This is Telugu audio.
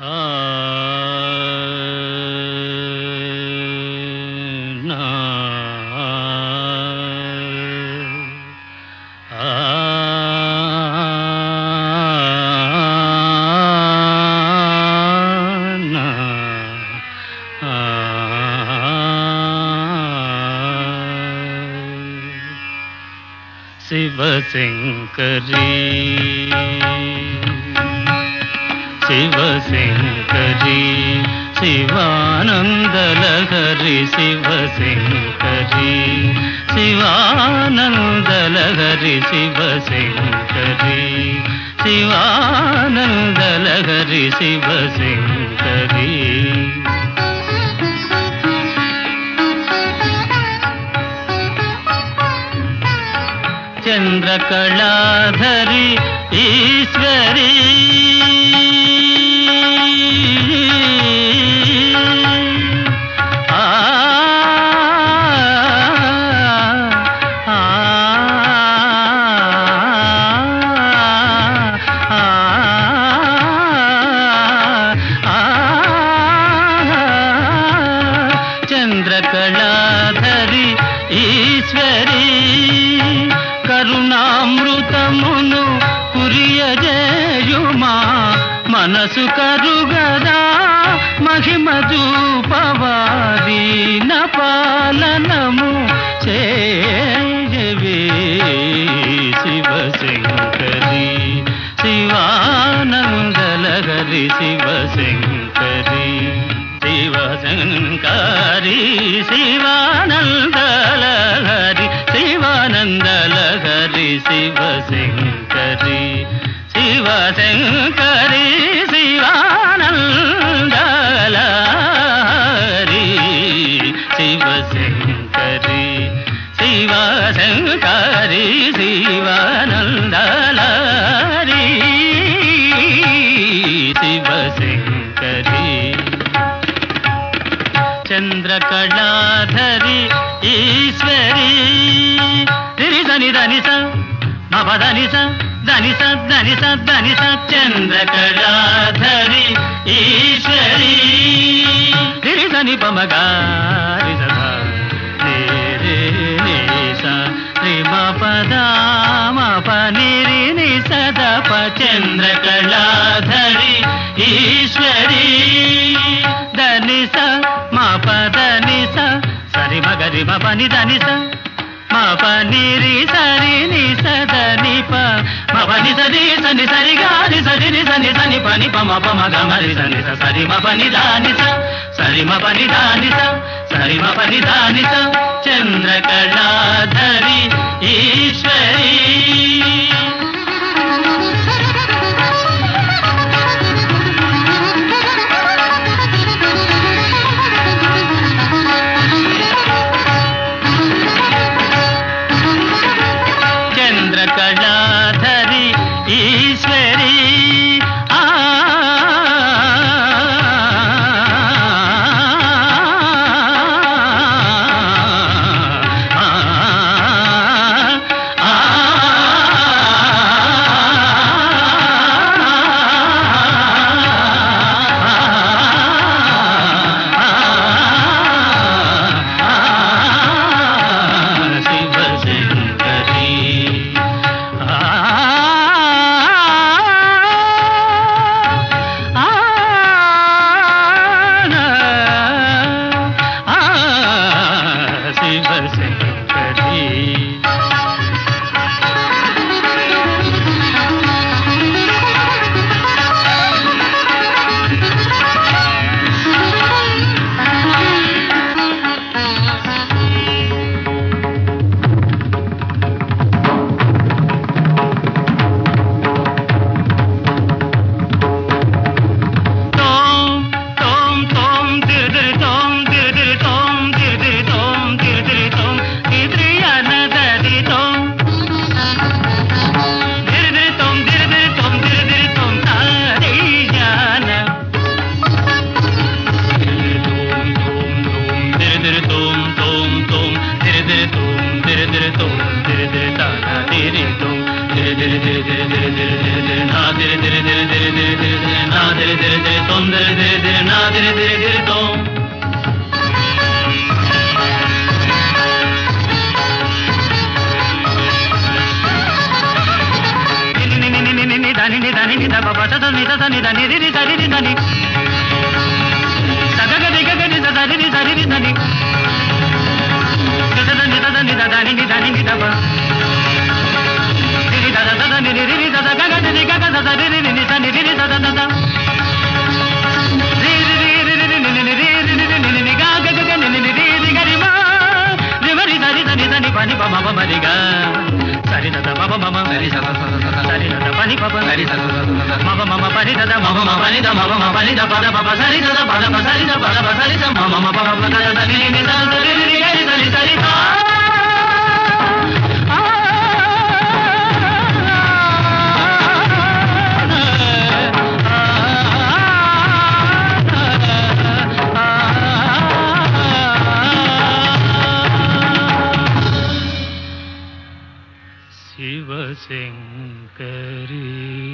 నా శివశంకరీ శివశంకరీ శివానందలహరి శివశంకరీ శివానందలహరి శివశంకరీ శివానందలహరి శివశంకరీ చంద్రకళాధరి ఈశ్వరీ చంద్రకళాధరి ఈశ్వరీ కరుణామృతమును కురియజేయుమా మనసు కరుగదా మహిమ చూపవాదీన పాలనము చేయవే శివశంకరీ శివానందలహరి శివశంకరీ శివశంకరీ శివానందలహరి శివానందలహరి శివశంకరీ శివశంకరీ శివానందలహరి శివశంకరీ శివశంకరీ శివానందలహరి శివశంకరీ చంద్రకళాధరి ఈశ్వరీ ధని ధనిస మపధనిస ధనిస ధనిస ధనిస చంద్రకళాధరి ఈశ్వరీ ధని పమగారి పనిరి నిసదప చంద్రకళాధరి ఈశ్వరీ ధనిస మపధనిస సరి మగరి మపని ధనిస మపనిరి సరి నిసదని ప మపని సరి సని సరి గారి సరి నిసని సని పని పమ పమ గమరి సని సరి మపని దానిస సరి మపని దానిస సరి మపని దానిస చంద్రకళాధరి ఈశ్వరీ చంద్రకళాధరి ఈశ్వరీ దిరి దిరి దిరి నా దిరి దిరి దిరితో దని దని ని దబ బస ని ద ని దని రి సరి ని దని సగగ దిగ ని సరి ని సరి ని దని ని దని దని ని దని ని దబ ని ద ద ని రి రి ద గ గ ని గ గ ద రి రి ని స ని రి రి ద ద ద రి రి రి రి రి ని ని రి రి ని ని గ గ గ ని ని రి రి గ రి మా రి రి సరి దని దని పని ప మ ప మ రి గ సరి ద ద మ ప మ మ సరి స సరి ద ద పని ప ప సరి స మ ప మ మ పని ద ద మ ప మ పని ద మ ప మ పని ద ప ద ప ప సరి ద ద ప ద ప సరి ద ప ద ప సరి ద మ మ మ ప మ ద ద ని ని ద ద రి రి గ రి సరి సరి ద శివశంకరీ